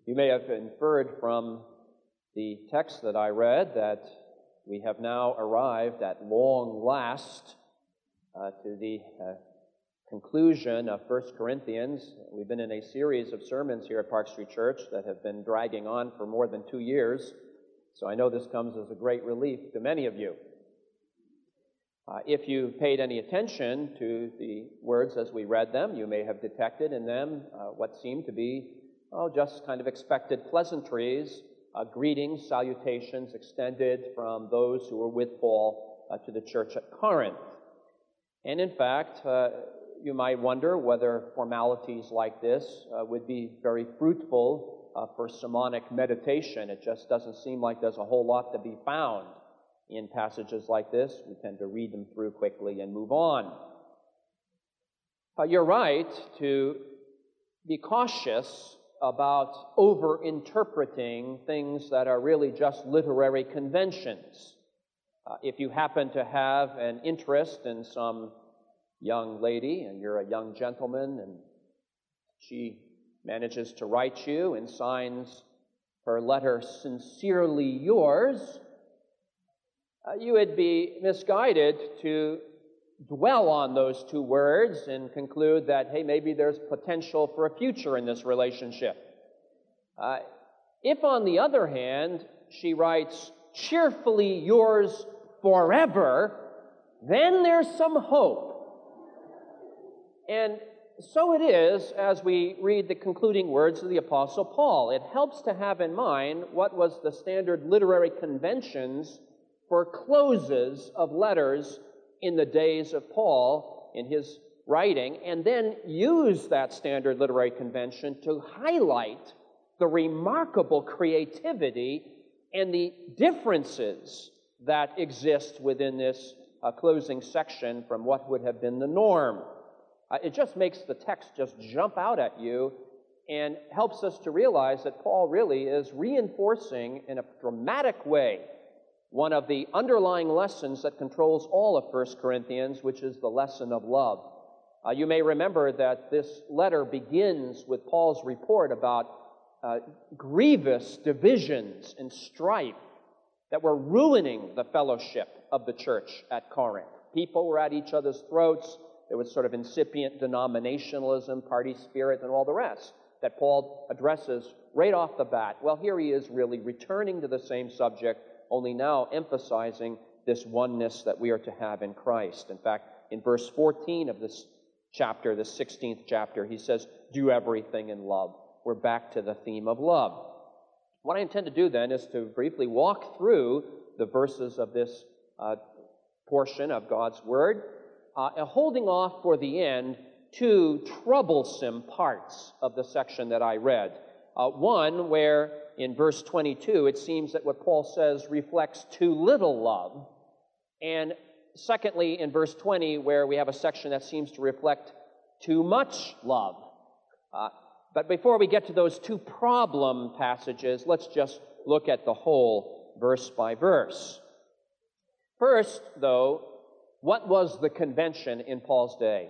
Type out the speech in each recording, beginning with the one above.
You may have inferred from the text that I read that we have now arrived at long last to the conclusion of 1 Corinthians. We've been in a series of sermons here at Park Street Church that have been dragging on for more than 2 years, so I know this comes as a great relief to many of you. If you paid any attention to the words as we read them, you may have detected in them what seemed to be just kind of expected pleasantries, greetings, salutations extended from those who were with Paul to the church at Corinth. And in fact, you might wonder whether formalities like this would be very fruitful for sermonic meditation. It just doesn't seem like there's a whole lot to be found in passages like this. We tend to read them through quickly and move on. You're right to be cautious about over-interpreting things that are really just literary conventions. If you happen to have an interest in some young lady and you're a young gentleman and she manages to write you and signs her letter "Sincerely yours," you would be misguided to dwell on those two words and conclude that, hey, maybe there's potential for a future in this relationship. If, on the other hand, she writes, "Cheerfully yours forever," then there's some hope. And so it is as we read the concluding words of the Apostle Paul. It helps to have in mind what was the standard literary conventions for closes of letters in the days of Paul in his writing, and then use that standard literary convention to highlight the remarkable creativity and the differences that exist within this closing section from what would have been the norm. It just makes the text just jump out at you and helps us to realize that Paul really is reinforcing in a dramatic way one of the underlying lessons that controls all of 1 Corinthians, which is the lesson of love. You may remember that this letter begins with Paul's report about grievous divisions and strife that were ruining the fellowship of the church at Corinth. People were at each other's throats. There was sort of incipient denominationalism, party spirit, and all the rest that Paul addresses right off the bat. Well, here he is really returning to the same subject, only now emphasizing this oneness that we are to have in Christ. In fact, in verse 14 of this chapter, the 16th chapter, he says, "Do everything in love." We're back to the theme of love. What I intend to do then is to briefly walk through the verses of this portion of God's Word, holding off for the end two troublesome parts of the section that I read. One where in verse 22, it seems that what Paul says reflects too little love. And secondly, in verse 20, where we have a section that seems to reflect too much love. But before we get to those two problem passages, let's just look at the whole verse by verse. First, though, what was the convention in Paul's day?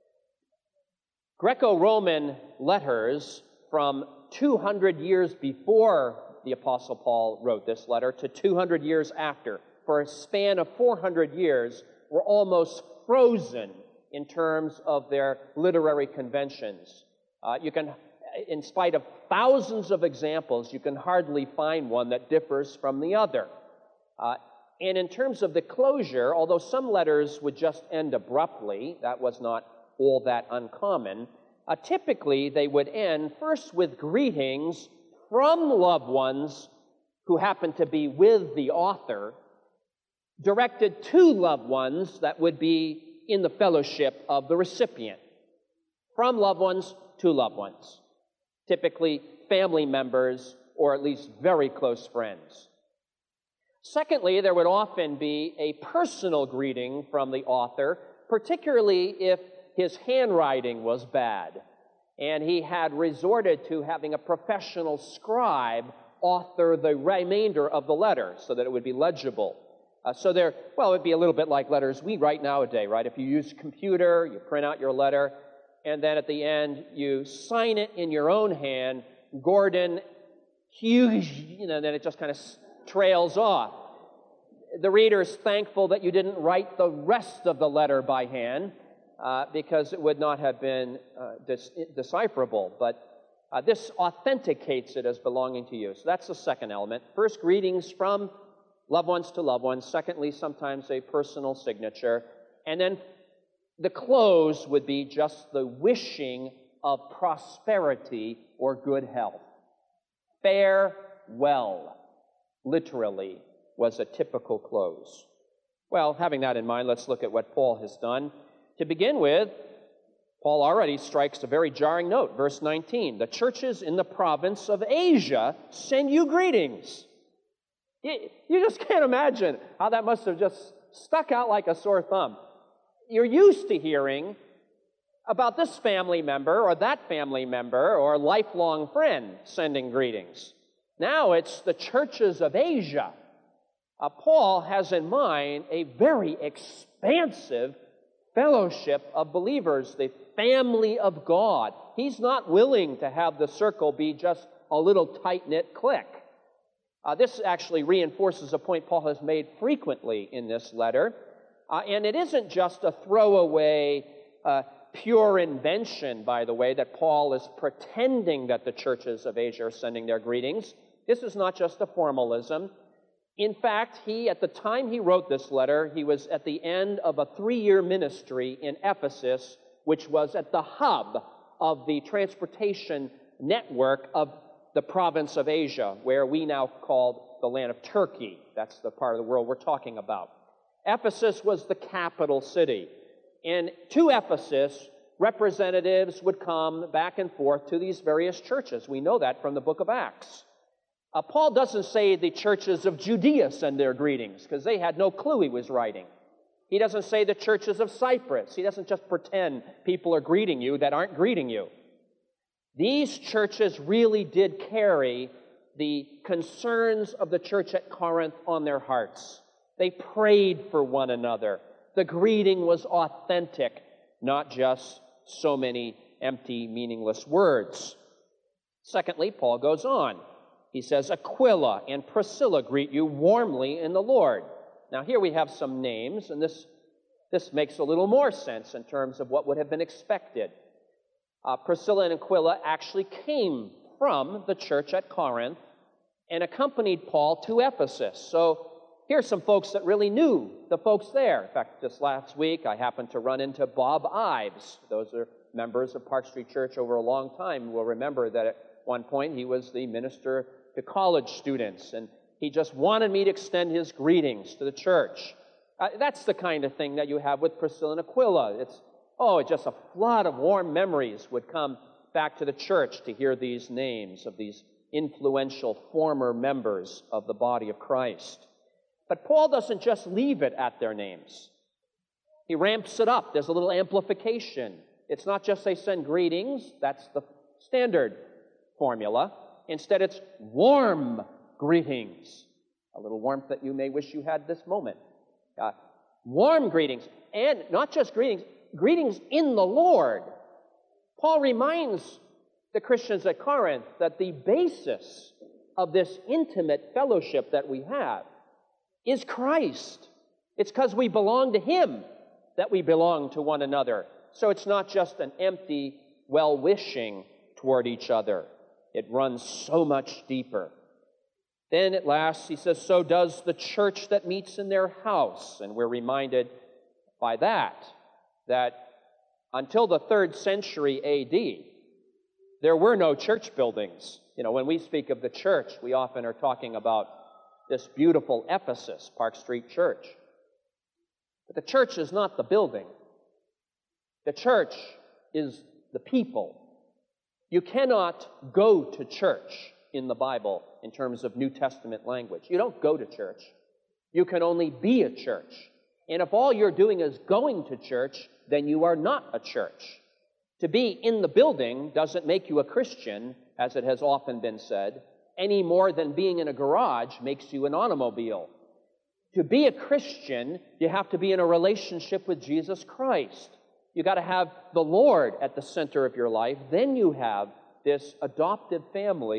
Greco-Roman letters from 200 years before the Apostle Paul wrote this letter to 200 years after, for a span of 400 years, were almost frozen in terms of their literary conventions. In spite of thousands of examples, you can hardly find one that differs from the other. And in terms of the closure, although some letters would just end abruptly, that was not all that uncommon, typically they would end first with greetings from loved ones who happen to be with the author, directed to loved ones that would be in the fellowship of the recipient. From loved ones to loved ones. Typically family members or at least very close friends. Secondly, there would often be a personal greeting from the author, particularly if his handwriting was bad, and he had resorted to having a professional scribe author the remainder of the letter so that it would be legible. It'd be a little bit like letters we write nowadays, right? If you use a computer, you print out your letter, and then at the end you sign it in your own hand, Gordon huge, then it just kind of trails off. The reader is thankful that you didn't write the rest of the letter by hand, because it would not have been decipherable. But this authenticates it as belonging to you. So that's the second element. First, greetings from loved ones to loved ones. Secondly, sometimes a personal signature. And then the close would be just the wishing of prosperity or good health. Farewell, literally, was a typical close. Well, having that in mind, let's look at what Paul has done. To begin with, Paul already strikes a very jarring note. Verse 19, the churches in the province of Asia send you greetings. You just can't imagine how that must have just stuck out like a sore thumb. You're used to hearing about this family member or that family member or lifelong friend sending greetings. Now it's the churches of Asia. Paul has in mind a very expansive fellowship of believers, the family of God. He's not willing to have the circle be just a little tight-knit clique. This actually reinforces a point Paul has made frequently in this letter. And it isn't just a throwaway, pure invention, by the way, that Paul is pretending that the churches of Asia are sending their greetings. This is not just a formalism. In fact, at the time he wrote this letter, he was at the end of a 3-year ministry in Ephesus, which was at the hub of the transportation network of the province of Asia, where we now call the land of Turkey. That's the part of the world we're talking about. Ephesus was the capital city. And to Ephesus, representatives would come back and forth to these various churches. We know that from the book of Acts. Paul doesn't say the churches of Judea send their greetings, because they had no clue he was writing. He doesn't say the churches of Cyprus. He doesn't just pretend people are greeting you that aren't greeting you. These churches really did carry the concerns of the church at Corinth on their hearts. They prayed for one another. The greeting was authentic, not just so many empty, meaningless words. Secondly, Paul goes on. He says, Aquila and Priscilla greet you warmly in the Lord. Now, here we have some names, and this makes a little more sense in terms of what would have been expected. Priscilla and Aquila actually came from the church at Corinth and accompanied Paul to Ephesus. So here's some folks that really knew the folks there. In fact, just last week, I happened to run into Bob Ives. Those are members of Park Street Church over a long time will remember that at one point he was the minister to college students, and he just wanted me to extend his greetings to the church. That's the kind of thing that you have with Priscilla and Aquila. It's just a flood of warm memories would come back to the church to hear these names of these influential former members of the body of Christ. But Paul doesn't just leave it at their names. He ramps it up. There's a little amplification. It's not just they send greetings. That's the standard formula. Instead, it's warm greetings. A little warmth that you may wish you had this moment. Warm greetings. And not just greetings, greetings in the Lord. Paul reminds the Christians at Corinth that the basis of this intimate fellowship that we have is Christ. It's because we belong to Him that we belong to one another. So it's not just an empty well-wishing toward each other. It runs so much deeper. Then at last, he says, so does the church that meets in their house. And we're reminded by that until the 3rd century A.D., there were no church buildings. When we speak of the church, we often are talking about this beautiful Ephesus, Park Street Church. But the church is not the building. The church is the people. You cannot go to church in the Bible in terms of New Testament language. You don't go to church. You can only be a church. And if all you're doing is going to church, then you are not a church. To be in the building doesn't make you a Christian, as it has often been said, any more than being in a garage makes you an automobile. To be a Christian, you have to be in a relationship with Jesus Christ. You got to have the Lord at the center of your life. Then you have this adopted family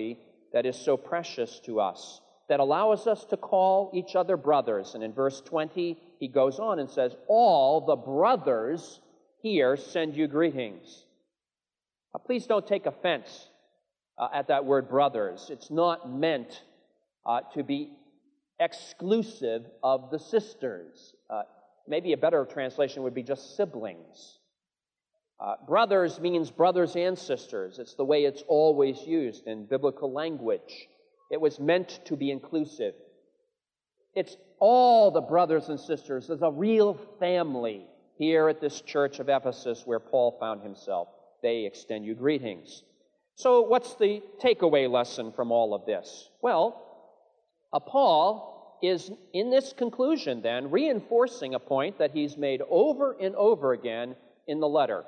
that is so precious to us, that allows us to call each other brothers. And in verse 20, he goes on and says, all the brothers here send you greetings. Please don't take offense at that word brothers. It's not meant to be exclusive of the sisters. Maybe a better translation would be just siblings. Brothers means brothers and sisters. It's the way it's always used in biblical language. It was meant to be inclusive. It's all the brothers and sisters. There's a real family here at this church of Ephesus where Paul found himself. They extend you greetings. So what's the takeaway lesson from all of this? Well, Paul is, in this conclusion then, reinforcing a point that he's made over and over again in the letter.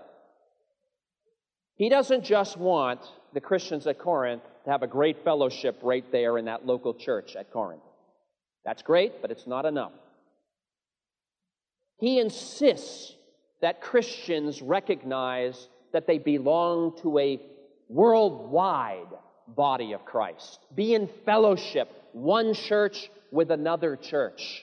He doesn't just want the Christians at Corinth to have a great fellowship right there in that local church at Corinth. That's great, but it's not enough. He insists that Christians recognize that they belong to a worldwide body of Christ. Be in fellowship, one church with another church.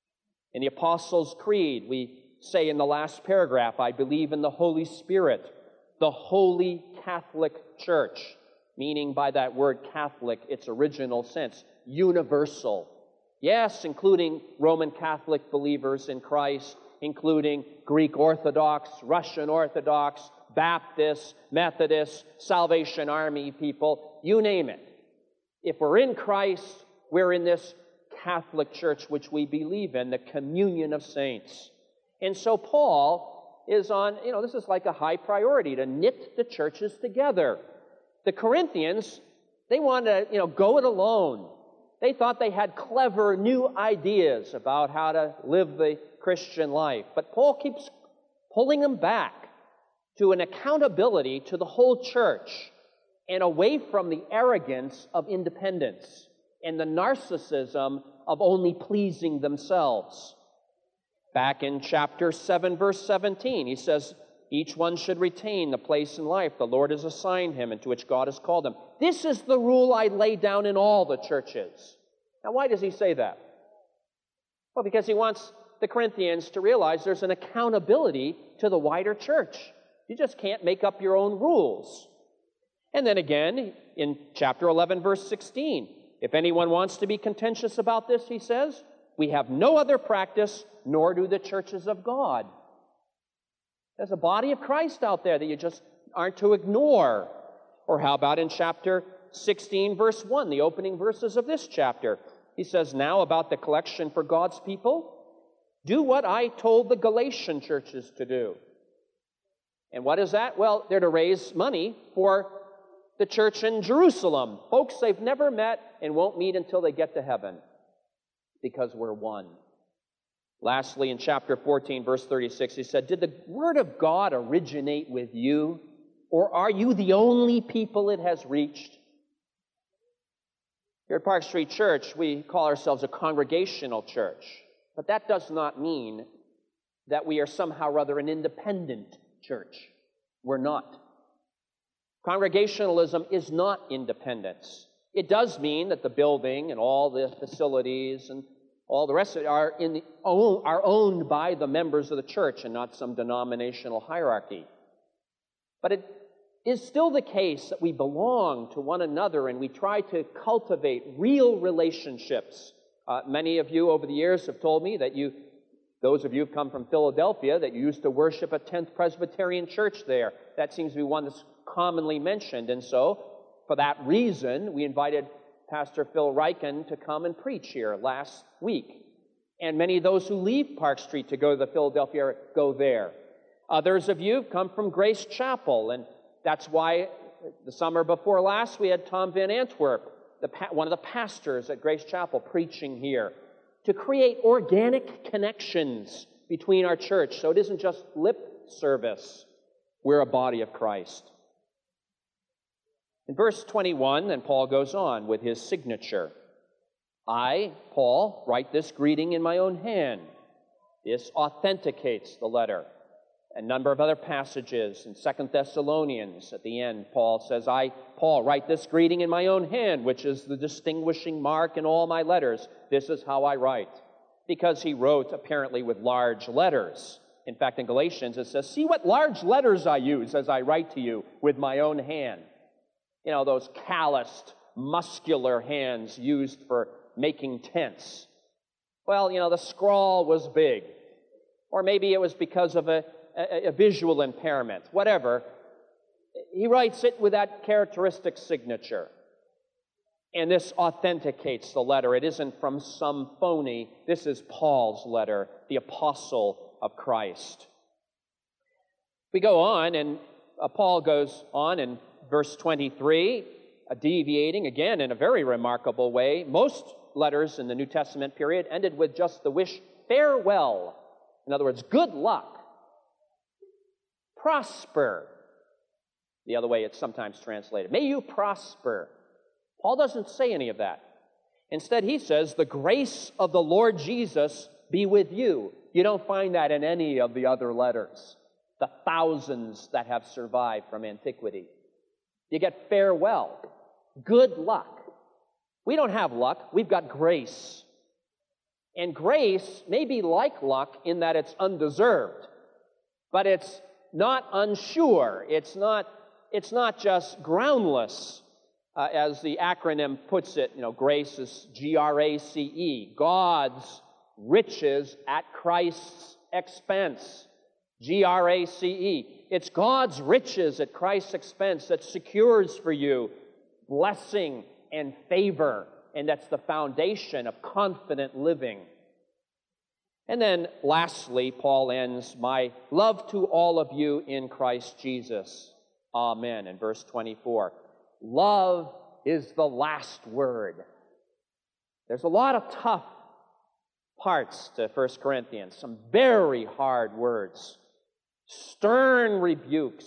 In the Apostles' Creed, we say in the last paragraph, I believe in the Holy Spirit, the Holy Catholic Church, meaning by that word Catholic, its original sense, universal. Yes, including Roman Catholic believers in Christ, including Greek Orthodox, Russian Orthodox, Baptists, Methodists, Salvation Army people, you name it. If we're in Christ, we're in this Catholic Church which we believe in, the communion of saints. And so Paul is on, this is like a high priority to knit the churches together. The Corinthians, they wanted to, go it alone. They thought they had clever new ideas about how to live the Christian life. But Paul keeps pulling them back to an accountability to the whole church and away from the arrogance of independence and the narcissism of only pleasing themselves. Back in chapter 7, verse 17, he says, each one should retain the place in life the Lord has assigned him and to which God has called him. This is the rule I lay down in all the churches. Now, why does he say that? Well, because he wants the Corinthians to realize there's an accountability to the wider church. You just can't make up your own rules. And then again, in chapter 11, verse 16, if anyone wants to be contentious about this, he says, we have no other practice, nor do the churches of God. There's a body of Christ out there that you just aren't to ignore. Or how about in chapter 16, verse 1, the opening verses of this chapter? He says, now about the collection for God's people, do what I told the Galatian churches to do. And what is that? Well, they're to raise money for the church in Jerusalem. Folks, they've never met and won't meet until they get to heaven, because we're one. Lastly, in chapter 14, verse 36, he said, did the word of God originate with you, or are you the only people it has reached? Here at Park Street Church, we call ourselves a congregational church, but that does not mean that we are somehow or other an independent church. We're not. Congregationalism is not independence. It does mean that the building and all the facilities and all the rest of it are owned by the members of the church and not some denominational hierarchy. But it is still the case that we belong to one another and we try to cultivate real relationships. Many of you over the years have told me that those of you who've come from Philadelphia, that you used to worship at 10th Presbyterian Church there. That seems to be one that's commonly mentioned. And so, for that reason, we invited Pastor Phil Ryken to come and preach here last week. And many of those who leave Park Street to go to the Philadelphia area go there. Others of you have come from Grace Chapel, and that's why the summer before last we had Tom Van Antwerp, one of the pastors at Grace Chapel, preaching here to create organic connections between our church so it isn't just lip service. We're a body of Christ. In verse 21, then Paul goes on with his signature. I, Paul, write this greeting in my own hand. This authenticates the letter. a number of other passages. In 2 Thessalonians, at the end, Paul says, I, Paul, write this greeting in my own hand, which is the distinguishing mark in all my letters. This is how I write. Because he wrote, apparently, with large letters. In fact, in Galatians, it says, see what large letters I use as I write to you with my own hand. You know, those calloused, muscular hands used for making tents. Well, you know, the scrawl was big. Or maybe it was because of a visual impairment. Whatever. He writes it with that characteristic signature. And this authenticates the letter. It isn't from some phony. This is Paul's letter, the apostle of Christ. We go on, and Paul goes on in verse 23, deviating again in a very remarkable way. Most letters in the New Testament period ended with just the wish, farewell. In other words, good luck, prosper. The other way it's sometimes translated. May you prosper. Paul doesn't say any of that. Instead, he says, the grace of the Lord Jesus be with you. You don't find that in any of the other letters, the thousands that have survived from antiquity. You get farewell, good luck. We don't have luck, we've got grace. And grace may be like luck in that it's undeserved, but it's not unsure. It's not just groundless, as the acronym puts it. You know, grace is G-R-A-C-E, God's riches at Christ's expense. G-R-A-C-E. It's God's riches at Christ's expense that secures for you blessing and favor, and that's the foundation of confident living. And then lastly, Paul ends, my love to all of you in Christ Jesus. Amen. In verse 24. Love is the last word. There's a lot of tough parts to 1 Corinthians, some very hard words, stern rebukes,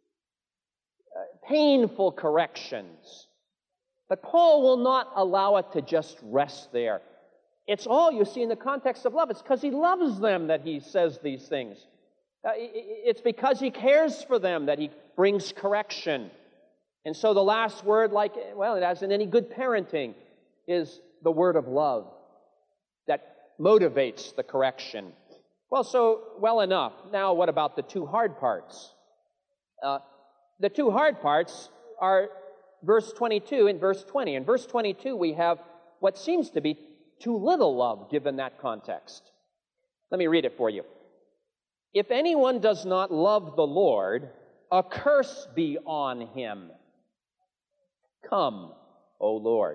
painful corrections. But Paul will not allow it to just rest there. It's all, you see, in the context of love. It's because he loves them that he says these things. It's because he cares for them that he brings correction. And so the last word, like, well, as in any good parenting, is the word of love that motivates the correction. Well enough. Now, what about the two hard parts? The two hard parts are verse 22 and verse 20. In verse 22, we have what seems to be too little love given that context. Let me read it for you. If anyone does not love the Lord, a curse be on him. Come, O Lord.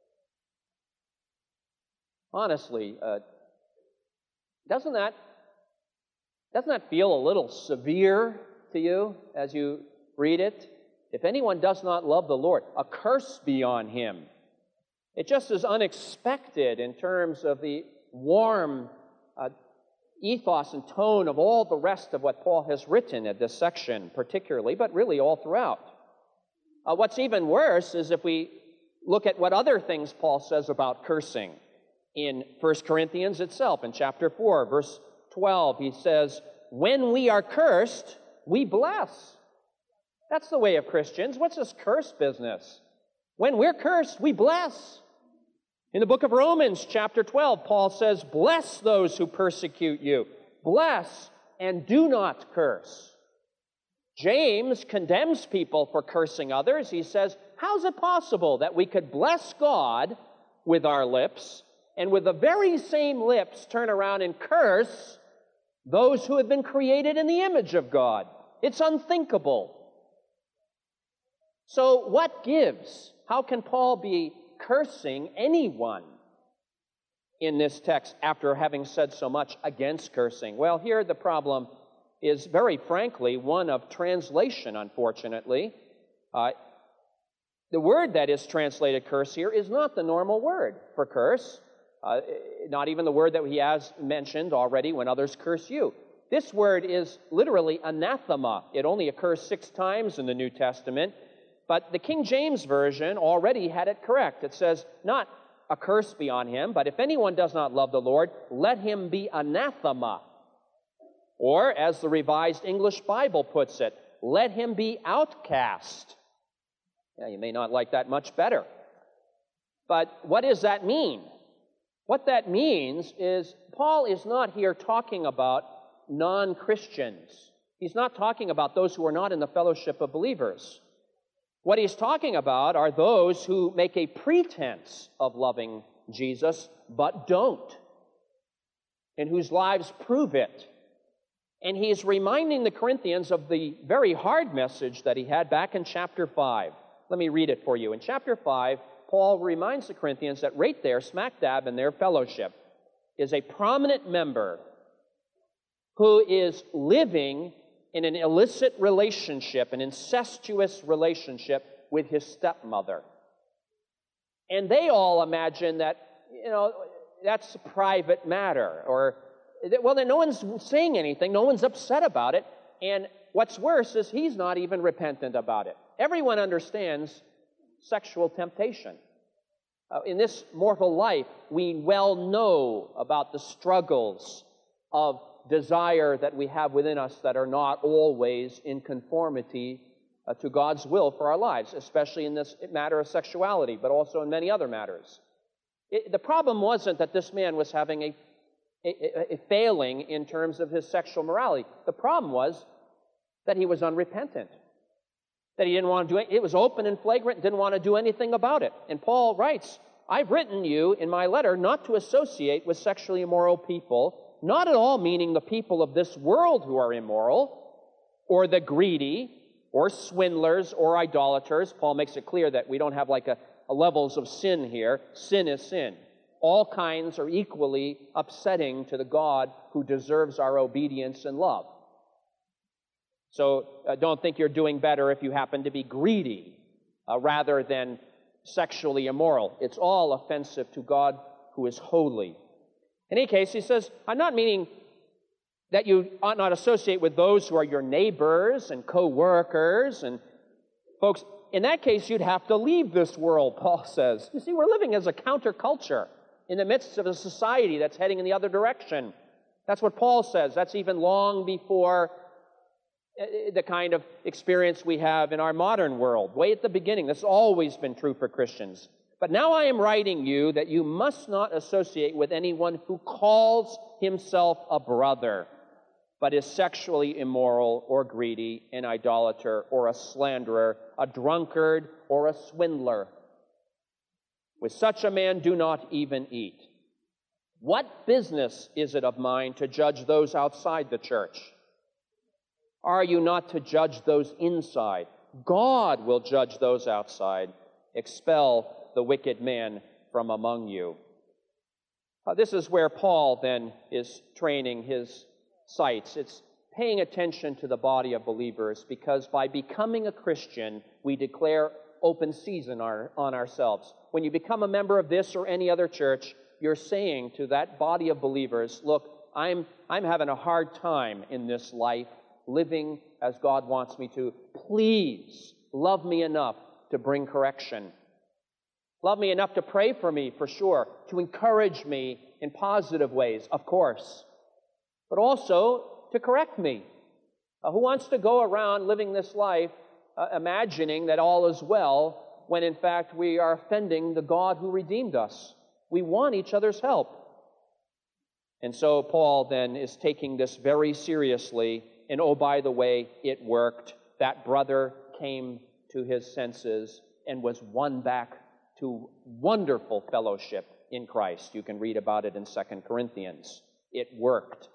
Honestly, doesn't that feel a little severe to you as you read it? If anyone does not love the Lord, a curse be on him. It just is unexpected in terms of the warm ethos and tone of all the rest of what Paul has written in this section particularly, but really all throughout. What's even worse is if we look at what other things Paul says about cursing. In 1 Corinthians itself, in chapter 4, verse 12, he says, when we are cursed, we bless. That's the way of Christians. What's this curse business? When we're cursed, we bless. In the book of Romans, chapter 12, Paul says, bless those who persecute you. Bless and do not curse. James condemns people for cursing others. He says, how's it possible that we could bless God with our lips and with the very same lips turn around and curse those who have been created in the image of God? It's unthinkable. So what gives? How can Paul be cursing anyone in this text after having said so much against cursing? Well, here the problem is very frankly one of translation, unfortunately. The word that is translated curse here is not the normal word for curse, not even the word that he has mentioned already when others curse you. This word is literally anathema. It only occurs 6 times in the New Testament. But the King James Version already had it correct. It says, not a curse be on him, but if anyone does not love the Lord, let him be anathema. Or, as the Revised English Bible puts it, let him be outcast. Yeah, you may not like that much better. But what does that mean? What that means is Paul is not here talking about non-Christians. He's not talking about those who are not in the fellowship of believers. What he's talking about are those who make a pretense of loving Jesus, but don't, and whose lives prove it. And he's reminding the Corinthians of the very hard message that he had back in chapter 5. Let me read it for you. In chapter 5, Paul reminds the Corinthians that right there, smack dab in their fellowship, is a prominent member who is living in an illicit relationship, an incestuous relationship with his stepmother. And they all imagine that, that's a private matter, or, well, then no one's saying anything, no one's upset about it, and what's worse is he's not even repentant about it. Everyone understands sexual temptation. In this mortal life, we well know about the struggles of desire that we have within us that are not always in conformity to God's will for our lives, especially in this matter of sexuality, but also in many other matters. The problem wasn't that this man was having a failing in terms of his sexual morality. The problem was that he was unrepentant, that he didn't want to do it. It was open and flagrant, didn't want to do anything about it. And Paul writes, I've written you in my letter not to associate with sexually immoral people, not at all meaning the people of this world who are immoral, or the greedy, or swindlers, or idolaters. Paul makes it clear that we don't have like a levels of sin here. Sin is sin. All kinds are equally upsetting to the God who deserves our obedience and love. So don't think you're doing better if you happen to be greedy rather than sexually immoral. It's all offensive to God who is holy. In any case, he says, I'm not meaning that you ought not associate with those who are your neighbors and co-workers. And folks, in that case, you'd have to leave this world, Paul says. You see, we're living as a counterculture in the midst of a society that's heading in the other direction. That's what Paul says. That's even long before the kind of experience we have in our modern world. Way at the beginning. This has always been true for Christians. But now I am writing you that you must not associate with anyone who calls himself a brother, but is sexually immoral or greedy, an idolater or a slanderer, a drunkard or a swindler. With such a man do not even eat. What business is it of mine to judge those outside the church? Are you not to judge those inside? God will judge those outside. Expel the wicked man from among you. This is where Paul then is training his sights. It's paying attention to the body of believers, because by becoming a Christian, we declare open season on ourselves. When you become a member of this or any other church, you're saying to that body of believers, look, I'm having a hard time in this life, living as God wants me to. Please love me enough to bring correction. Love me enough to pray for me, for sure, to encourage me in positive ways, of course, but also to correct me. Who wants to go around living this life imagining that all is well, when in fact we are offending the God who redeemed us? We want each other's help. And so Paul then is taking this very seriously. And oh, by the way, it worked. That brother came to his senses and was won back to wonderful fellowship in Christ. You can read about it in 2 Corinthians. It worked.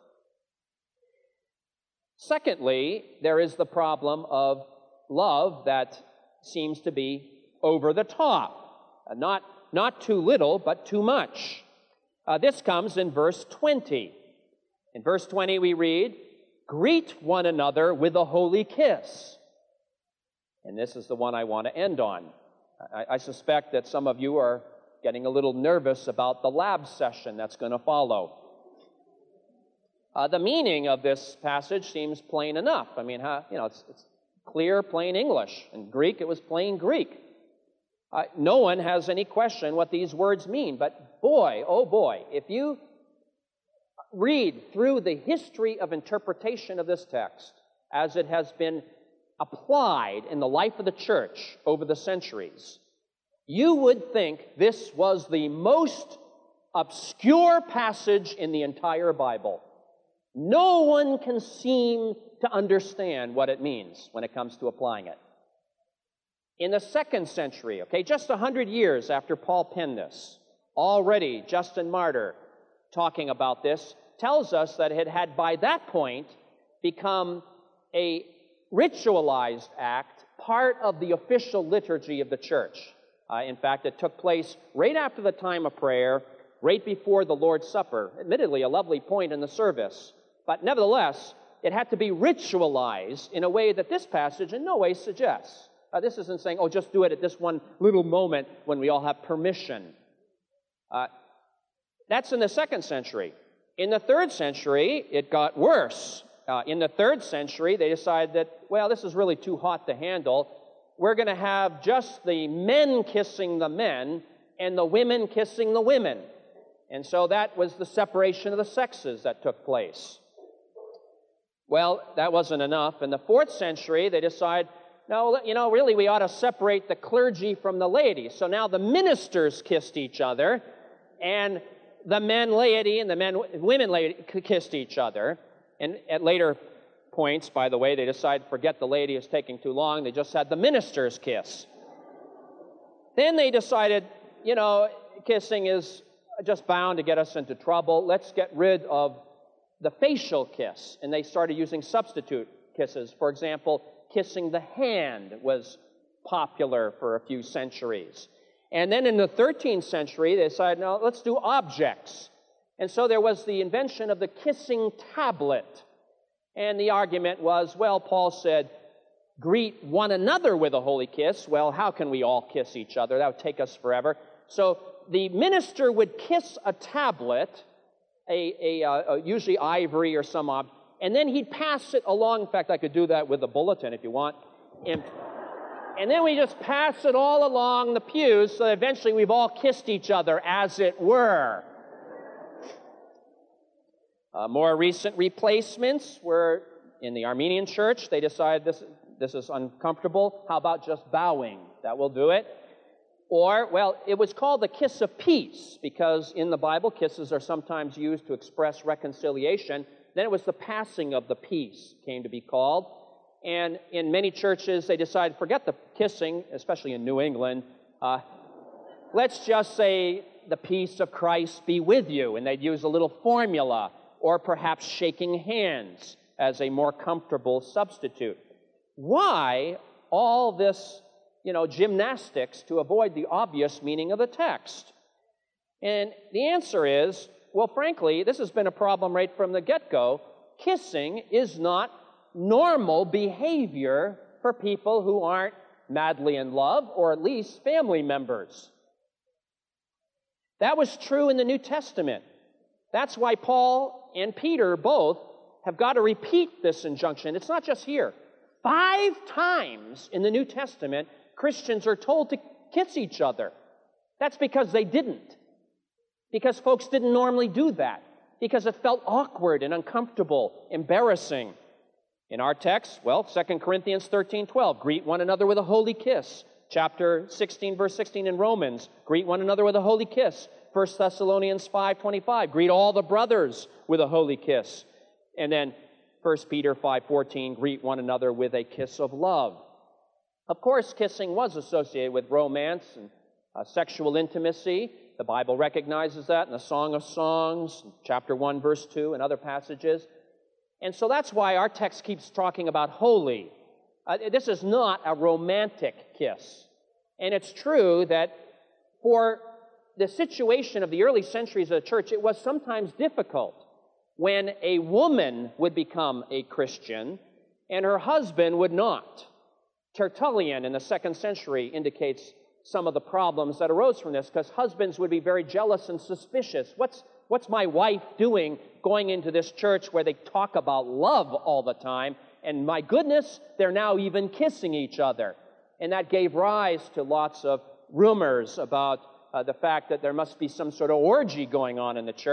Secondly, there is the problem of love that seems to be over the top. Not too little, but too much. This comes in verse 20. In verse 20 we read, greet one another with a holy kiss. And this is the one I want to end on. I suspect that some of you are getting a little nervous about the lab session that's going to follow. The meaning of this passage seems plain enough. I mean, it's clear, plain English. In Greek, it was plain Greek. No one has any question what these words mean. But boy, oh boy, if you read through the history of interpretation of this text as it has been applied in the life of the church over the centuries, you would think this was the most obscure passage in the entire Bible. No one can seem to understand what it means when it comes to applying it. In the 2nd century, just 100 years after Paul penned this, already Justin Martyr, talking about this, tells us that it had by that point become a ritualized act, part of the official liturgy of the church. In fact, it took place right after the time of prayer, right before the Lord's Supper. Admittedly, a lovely point in the service, but nevertheless, it had to be ritualized in a way that this passage in no way suggests. This isn't saying, oh, just do it at this one little moment when we all have permission. That's in the 2nd century. In the 3rd century, it got worse. In the 3rd century, they decided that, well, this is really too hot to handle. We're going to have just the men kissing the men and the women kissing the women. And so that was the separation of the sexes that took place. Well, that wasn't enough. In the 4th century, they decided, no, really we ought to separate the clergy from the laity. So now the ministers kissed each other, and the men laity and the women laity kissed each other. And at later points, by the way, they decided, forget the laity is taking too long. They just had the ministers kiss. Then they decided, kissing is just bound to get us into trouble. Let's get rid of the facial kiss. And they started using substitute kisses. For example, kissing the hand was popular for a few centuries. And then in the 13th century, they decided, no, let's do objects. And so there was the invention of the kissing tablet. And the argument was, well, Paul said, greet one another with a holy kiss. Well, how can we all kiss each other? That would take us forever. So the minister would kiss a tablet, usually ivory or some object, and then he'd pass it along. In fact, I could do that with a bulletin if you want. And then we just pass it all along the pews so that eventually we've all kissed each other, as it were. More recent replacements were in the Armenian church. They decided this is uncomfortable. How about just bowing? That will do it. Or, well, it was called the kiss of peace because in the Bible, kisses are sometimes used to express reconciliation. Then it was the passing of the peace came to be called. And in many churches, they decided, forget the kissing, especially in New England. Let's just say, the peace of Christ be with you. And they'd use a little formula, or perhaps shaking hands as a more comfortable substitute. Why all this, gymnastics to avoid the obvious meaning of the text? And the answer is, well, frankly, this has been a problem right from the get-go. Kissing is not normal behavior for people who aren't madly in love, or at least family members. That was true in the New Testament. That's why Paul and Peter both have got to repeat this injunction. It's not just here. 5 times in the New Testament, Christians are told to kiss each other. That's because they didn't. Because folks didn't normally do that. Because it felt awkward and uncomfortable, embarrassing. In our text, 2 Corinthians 13:12, greet one another with a holy kiss. Chapter 16, verse 16 in Romans, greet one another with a holy kiss. 1 Thessalonians 5:25, greet all the brothers with a holy kiss. And then 1 Peter 5:14, greet one another with a kiss of love. Of course, kissing was associated with romance and sexual intimacy. The Bible recognizes that in the Song of Songs, chapter 1, verse 2, and other passages. And so that's why our text keeps talking about holy. This is not a romantic kiss. And it's true that for the situation of the early centuries of the church, it was sometimes difficult when a woman would become a Christian and her husband would not. Tertullian in the 2nd century indicates some of the problems that arose from this, because husbands would be very jealous and suspicious. What's my wife doing going into this church where they talk about love all the time? And my goodness, they're now even kissing each other. And that gave rise to lots of rumors about the fact that there must be some sort of orgy going on in the church.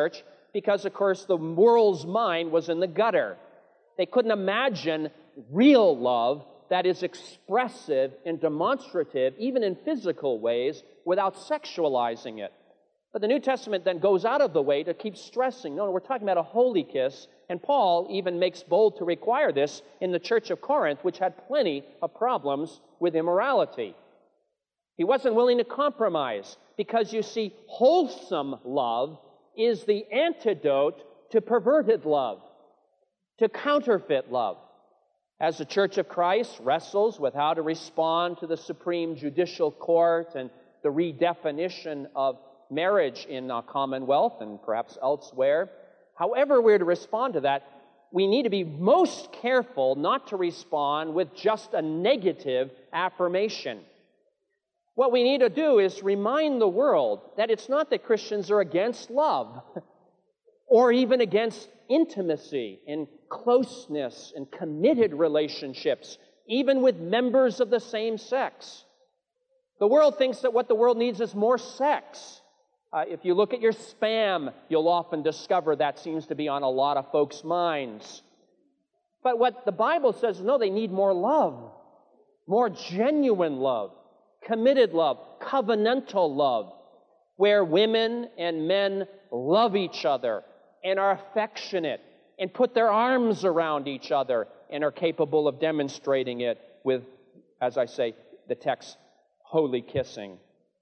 because, of course, the world's mind was in the gutter. They couldn't imagine real love that is expressive and demonstrative, even in physical ways, without sexualizing it. But the New Testament then goes out of the way to keep stressing, no, we're talking about a holy kiss, and Paul even makes bold to require this in the church of Corinth, which had plenty of problems with immorality. He wasn't willing to compromise, because you see, wholesome love is the antidote to perverted love, to counterfeit love. As the Church of Christ wrestles with how to respond to the Supreme Judicial Court and the redefinition of marriage in our Commonwealth and perhaps elsewhere, however we're to respond to that, we need to be most careful not to respond with just a negative affirmation. What we need to do is remind the world that it's not that Christians are against love or even against intimacy and closeness and committed relationships, even with members of the same sex. The world thinks that what the world needs is more sex. If you look at your spam, you'll often discover that seems to be on a lot of folks' minds. But what the Bible says is, no, they need more love, more genuine love, committed love, covenantal love, where women and men love each other and are affectionate and put their arms around each other and are capable of demonstrating it with, as I say, the text, holy kissing.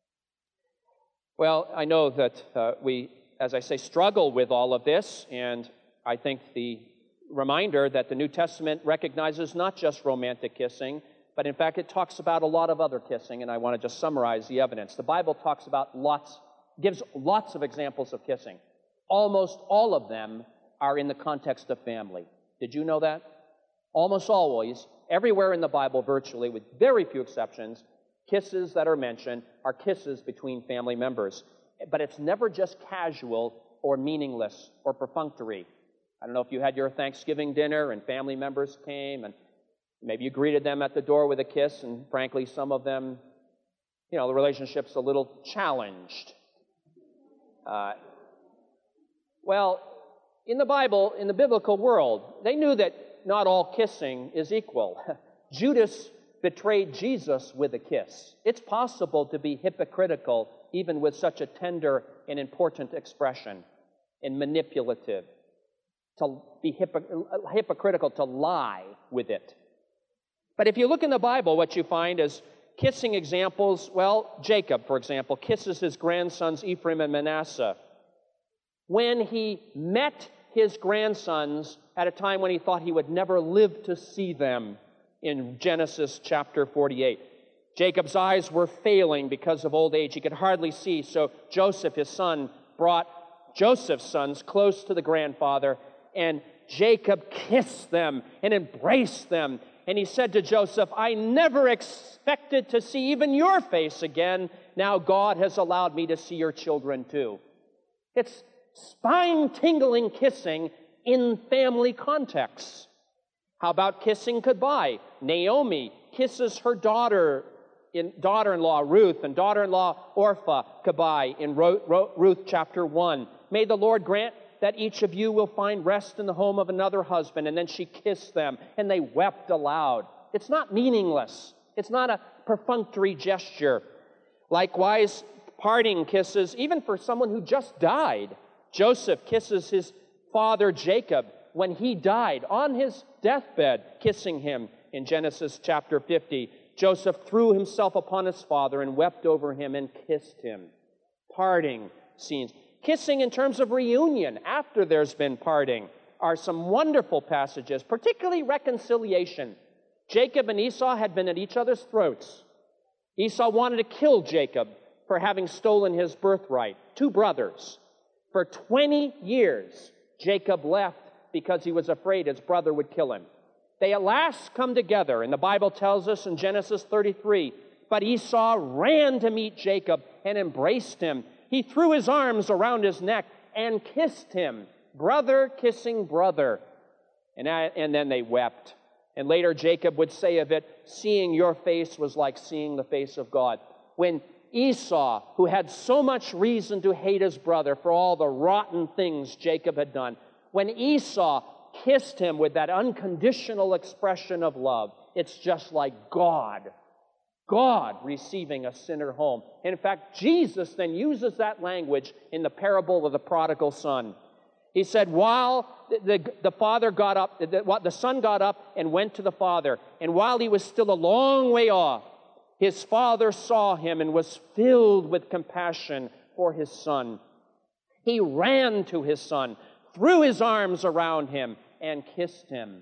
Well, I know that we, as I say, struggle with all of this, and I think the reminder that the New Testament recognizes not just romantic kissing, but in fact it talks about a lot of other kissing, and I want to just summarize the evidence. The Bible talks about gives lots of examples of kissing. Almost all of them are in the context of family. Did you know that? Almost always, everywhere in the Bible, virtually, with very few exceptions, kisses that are mentioned are kisses between family members. But it's never just casual or meaningless or perfunctory. I don't know if you had your Thanksgiving dinner and family members came and maybe you greeted them at the door with a kiss, and frankly, some of them, the relationship's a little challenged. Well, in the Bible, in the biblical world, they knew that not all kissing is equal. Judas betrayed Jesus with a kiss. It's possible to be hypocritical even with such a tender and important expression, and manipulative, to be hypocritical, to lie with it. But if you look in the Bible, what you find is kissing examples. Well, Jacob, for example, kisses his grandsons Ephraim and Manasseh. When he met his grandsons at a time when he thought he would never live to see them, in Genesis chapter 48. Jacob's eyes were failing because of old age. He could hardly see, so Joseph, his son, brought Joseph's sons close to the grandfather, and Jacob kissed them and embraced them. And he said to Joseph, I never expected to see even your face again. Now God has allowed me to see your children too. It's spine-tingling kissing in family contexts. How about kissing goodbye? Naomi kisses her daughter-in-law Ruth and daughter-in-law Orpah goodbye in Ruth chapter 1. May the Lord grant that each of you will find rest in the home of another husband. And then she kissed them, and they wept aloud. It's not meaningless. It's not a perfunctory gesture. Likewise, parting kisses, even for someone who just died. Joseph kisses his father Jacob when he died, on his deathbed, kissing him in Genesis chapter 50. Joseph threw himself upon his father and wept over him and kissed him. Parting scenes. Kissing in terms of reunion after there's been parting are some wonderful passages, particularly reconciliation. Jacob and Esau had been at each other's throats. Esau wanted to kill Jacob for having stolen his birthright. Two brothers. For 20 years, Jacob left because he was afraid his brother would kill him. They at last come together, and the Bible tells us in Genesis 33, but Esau ran to meet Jacob and embraced him. He threw his arms around his neck and kissed him, brother kissing brother. And then they wept. And later Jacob would say of it, seeing your face was like seeing the face of God. When Esau, who had so much reason to hate his brother for all the rotten things Jacob had done, when Esau kissed him with that unconditional expression of love, it's just like God receiving a sinner home. And in fact, Jesus then uses that language in the parable of the prodigal son. He said, while the father got up, the son got up and went to the father, and while he was still a long way off, his father saw him and was filled with compassion for his son. He ran to his son, threw his arms around him, and kissed him.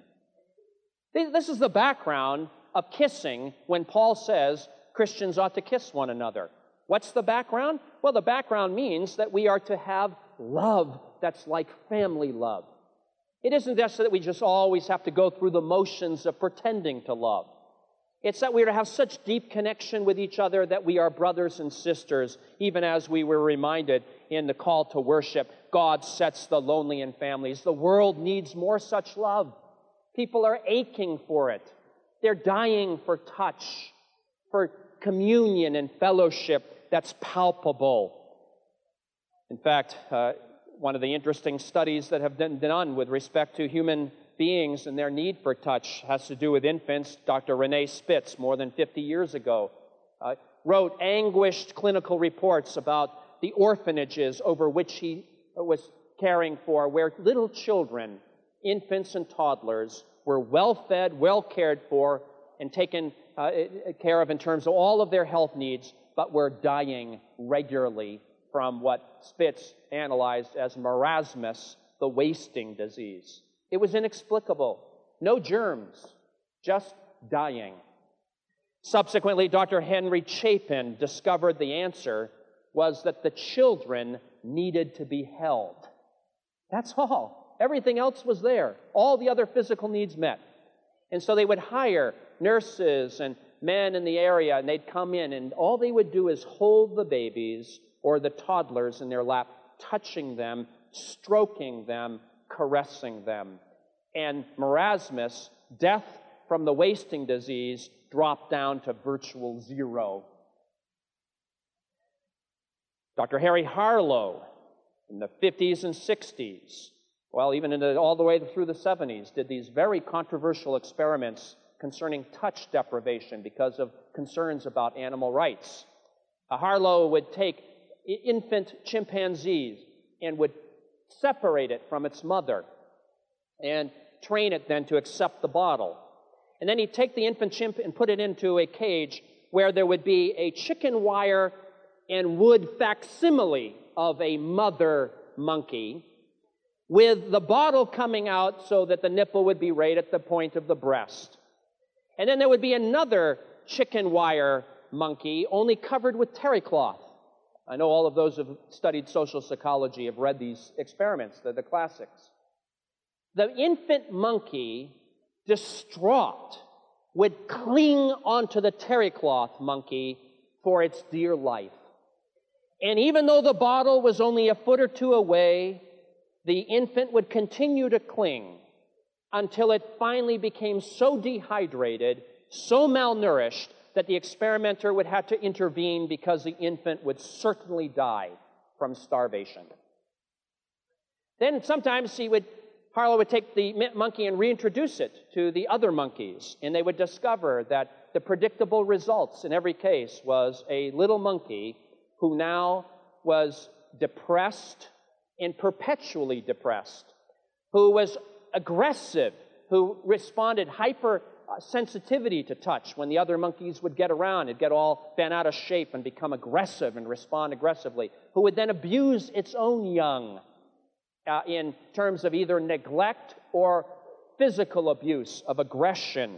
This is the background of kissing when Paul says Christians ought to kiss one another. What's the background? Well, the background means that we are to have love that's like family love. It isn't just that we just always have to go through the motions of pretending to love. It's that we are to have such deep connection with each other that we are brothers and sisters, even as we were reminded in the call to worship, God sets the lonely in families. The world needs more such love. People are aching for it. They're dying for touch, for communion and fellowship that's palpable. In fact, one of the interesting studies that have been done with respect to human beings and their need for touch has to do with infants. Dr. Renee Spitz, more than 50 years ago, wrote anguished clinical reports about the orphanages over which he was caring for, where little children, infants and toddlers, were well-fed, well-cared for, and taken care of in terms of all of their health needs, but were dying regularly from what Spitz analyzed as marasmus, the wasting disease. It was inexplicable. No germs, just dying. Subsequently, Dr. Henry Chapin discovered the answer was that the children needed to be held. That's all. Everything else was there. All the other physical needs met. And so they would hire nurses and men in the area, and they'd come in, and all they would do is hold the babies or the toddlers in their lap, touching them, stroking them, caressing them. And marasmus, death from the wasting disease, dropped down to virtual zero. Dr. Harry Harlow, in the 50s and 60s, well, even all the way through the 70s, did these very controversial experiments concerning touch deprivation because of concerns about animal rights. Harlow would take infant chimpanzees and would separate it from its mother and train it then to accept the bottle. And then he'd take the infant chimp and put it into a cage where there would be a chicken wire and wood facsimile of a mother monkey with the bottle coming out so that the nipple would be right at the point of the breast. And then there would be another chicken wire monkey only covered with terry cloth. I know all of those who have studied social psychology have read these experiments. They're the classics. The infant monkey, distraught, would cling onto the terry cloth monkey for its dear life. And even though the bottle was only a foot or two away, the infant would continue to cling until it finally became so dehydrated, so malnourished, that the experimenter would have to intervene because the infant would certainly die from starvation. Then sometimes Harlow would take the monkey and reintroduce it to the other monkeys, and they would discover that the predictable results in every case was a little monkey who now was depressed and perpetually depressed, who was aggressive, who responded hypersensitivity to touch. When the other monkeys would get around, it'd get all bent out of shape and become aggressive and respond aggressively, who would then abuse its own young in terms of either neglect or physical abuse of aggression.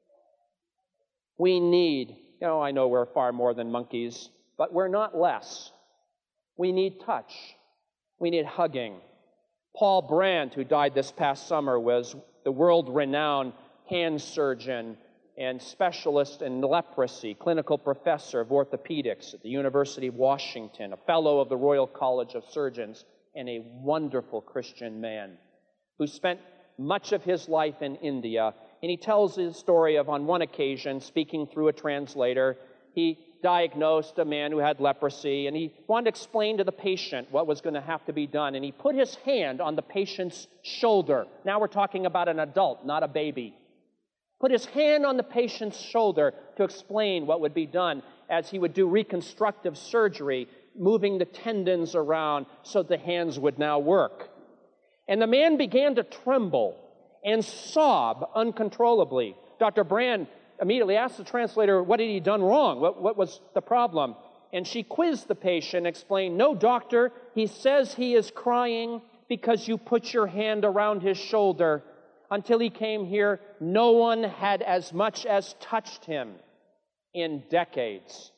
We need, I know we're far more than monkeys, but we're not less. We need touch. We need hugging. Paul Brand, who died this past summer, was the world-renowned hand surgeon and specialist in leprosy, clinical professor of orthopedics at the University of Washington, a fellow of the Royal College of Surgeons, and a wonderful Christian man who spent much of his life in India. And he tells his story of, on one occasion, speaking through a translator, he diagnosed a man who had leprosy, and he wanted to explain to the patient what was going to have to be done. And he put his hand on the patient's shoulder. Now we're talking about an adult, not a baby. Put his hand on the patient's shoulder to explain what would be done as he would do reconstructive surgery, moving the tendons around so the hands would now work. And the man began to tremble and sob uncontrollably. Dr. Brand immediately asked the translator, what had he done wrong? What was the problem? And she quizzed the patient, explained, no, doctor, he says he is crying because you put your hand around his shoulder. Until he came here, no one had as much as touched him in decades.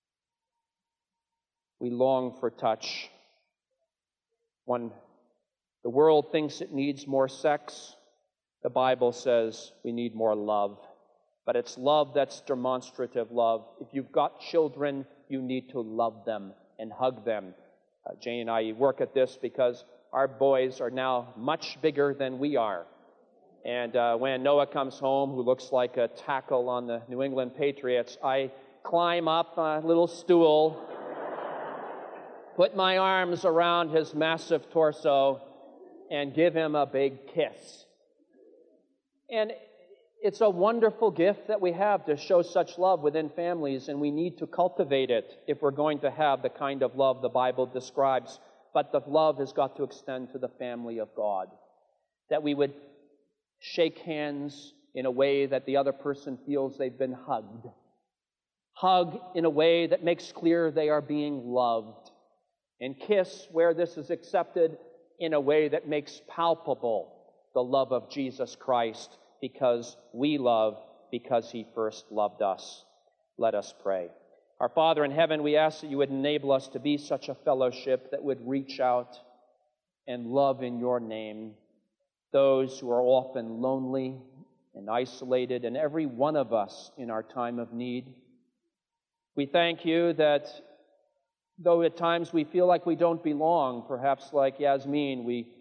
We long for touch. When the world thinks it needs more sex, the Bible says we need more love. But it's love that's demonstrative love. If you've got children, you need to love them and hug them. Jane and I work at this because our boys are now much bigger than we are. And when Noah comes home, who looks like a tackle on the New England Patriots, I climb up a little stool, put my arms around his massive torso, and give him a big kiss. And it's a wonderful gift that we have to show such love within families, and we need to cultivate it if we're going to have the kind of love the Bible describes. But the love has got to extend to the family of God, that we would shake hands in a way that the other person feels they've been hugged. Hug in a way that makes clear they are being loved. And kiss where this is accepted in a way that makes palpable the love of Jesus Christ, because we love because he first loved us. Let us pray. Our Father in heaven, we ask that you would enable us to be such a fellowship that would reach out and love in your name those who are often lonely and isolated, and every one of us in our time of need. We thank you that though at times we feel like we don't belong, perhaps like Yasmin,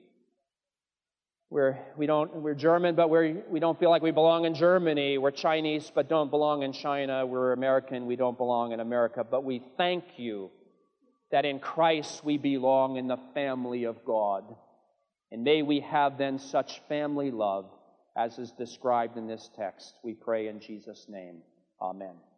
we're German, but we don't feel like we belong in Germany. We're Chinese, but don't belong in China. We're American, we don't belong in America. But we thank you that in Christ we belong in the family of God. And may we have then such family love as is described in this text. We pray in Jesus' name. Amen.